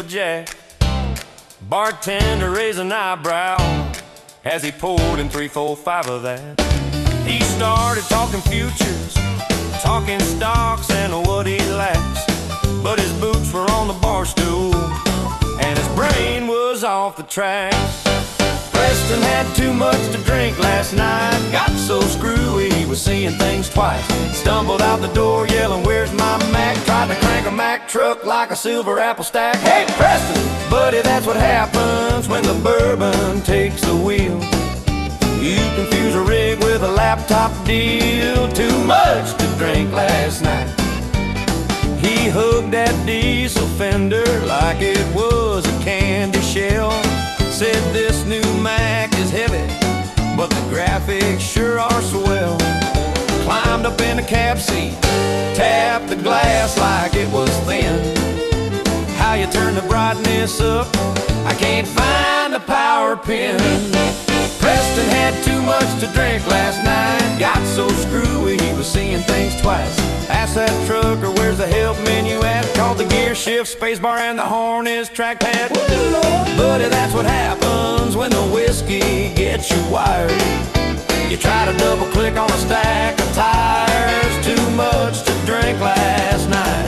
a jack. Bartender raised an eyebrow as he poured in 3, 4, 5 of that. He started talking futures, talking stocks and what he lacks. But his boots were on the bar stool and his brain was off the tracks. Preston had too much to drink last night, got so screwy he was seeing things twice. Stumbled out the door yelling, "Where's my Mac?" Tried to crank a Mac truck like a silver apple stack. Hey Preston, buddy, that's what happens when the bourbon takes the wheel. You confuse a rig with a laptop deal. Too much to drink last night. He hugged that diesel fender like it was a candy shell. Said this new Mac is heavy, but the graphics sure are swell. Climbed up in the cab seat, tapped the glass like it was thin. How you turn the brightness up? I can't find the power pin. Preston had too much to drink last night, got so screwy he was seeing things twice. Asked that trucker, "Where's the help menu at?" Called the gear shift, space bar, and the horn is trackpad. Buddy, that's what happens when the whiskey gets you wired. You try to double click on a stack of tires. Too much to drink last night.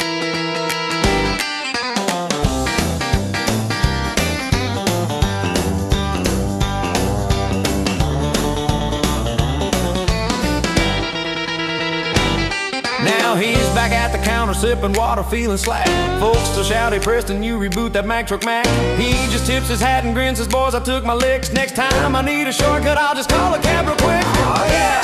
Now he's back at the counter sipping water, feeling slack. Folks still shout, "Hey Preston, you reboot that Mac truck Mac." He just tips his hat and grins, says, "Boys, I took my licks. Next time I need a shortcut, I'll just call a cab real quick." Oh yeah!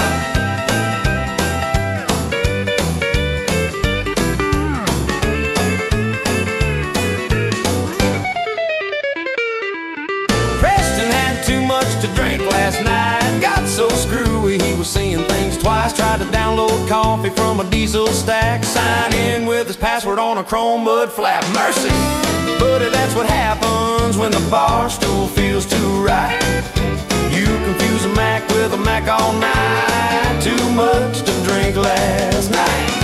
Preston had too much to drink last night, got so screwy he was seeing things twice. Tried to download coffee from a diesel stack, sign in with his password on a chrome mud flap. Mercy, buddy, that's what happens when the bar stool feels too right. You confuse a Mac with a Mac all night. Too much to drink last night.